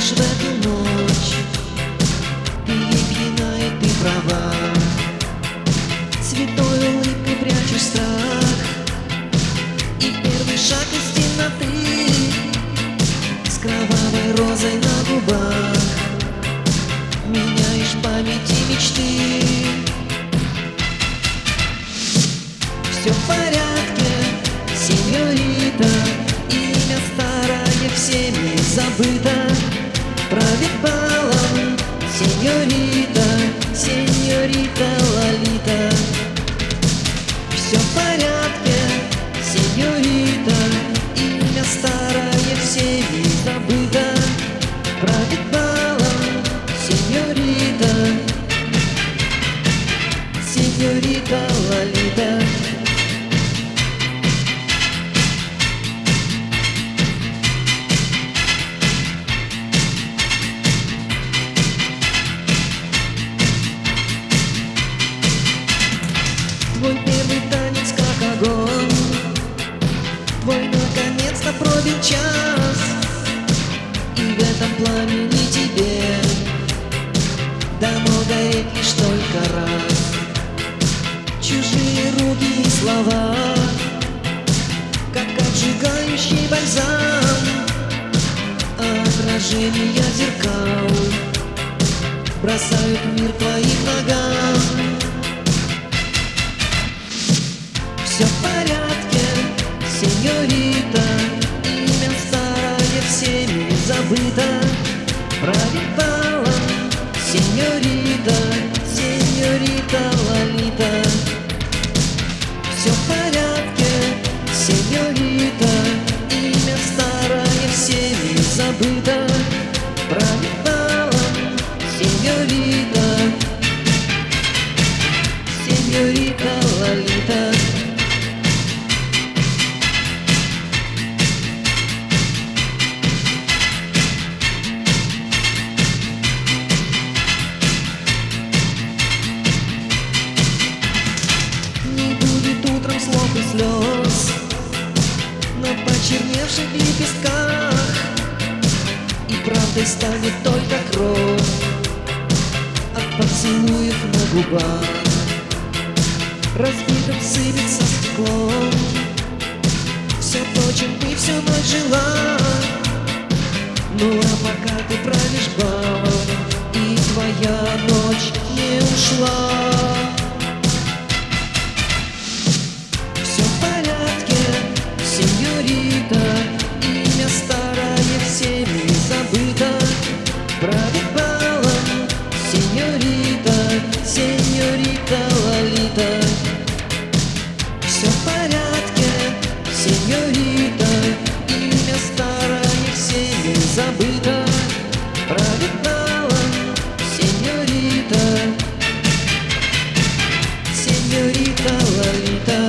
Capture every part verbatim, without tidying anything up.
лишь в эту ночь. Ты ей пьяна, и ты права. Святой улыбкой прячешь страх, и первый шаг из темноты с кровавой розой на губах меняешь память и мечты. Все в порядке, сеньорита, имя старое всеми забыто. Правит балом сеньорита, сеньорита Лолита. Все в порядке, сеньорита, имя старое всеми забыто. Правит балом сеньорита, сеньорита Лолита. Твой первый танец как огонь, твой наконец-то пробил час, и в этом пламени тебе дано гореть лишь только раз. Чужие руки и слова, как обжигающий бальзам, а отражения зеркал бросают мир твоим ногам. Все в порядке, сеньорита, имя старое всеми забыто. Правит балом сеньорита, сеньорита Лолита. Все в порядке, сеньорита, имя старое всеми забыто. Правит балом сеньорита, сеньорита Лолита. Утром слов и слез на почерневших лепестках, и правдой станет только кровь от поцелуев на губах. Разбитым сыпется стеклом все то, чем ты всю ночь жила. Ну а пока ты правишь балом, и твоя ночь не ушла. Сеньорита, имя старое всеми забыто. Правит балом сеньорита, сеньорита Лолита. Все в порядке, сеньорита, имя старое всеми забыто. Правит балом сеньорита, сеньорита Лолита.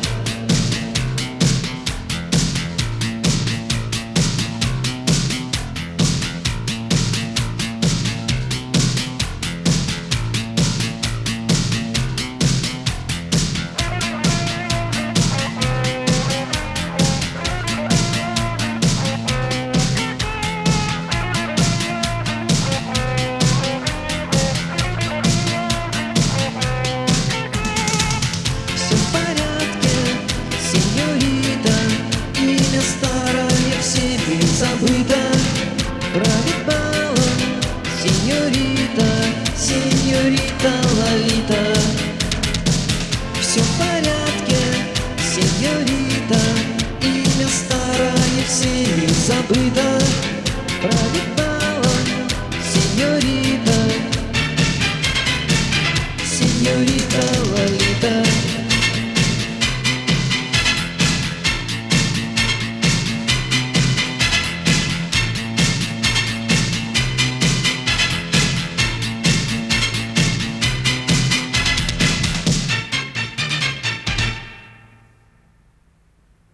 Старое всеми забыто. Правит балом сеньорита, сеньорита Лолита. Все в порядке, сеньорита, имя старое всеми забыто. Правит балом сеньорита, сеньорита Лолита.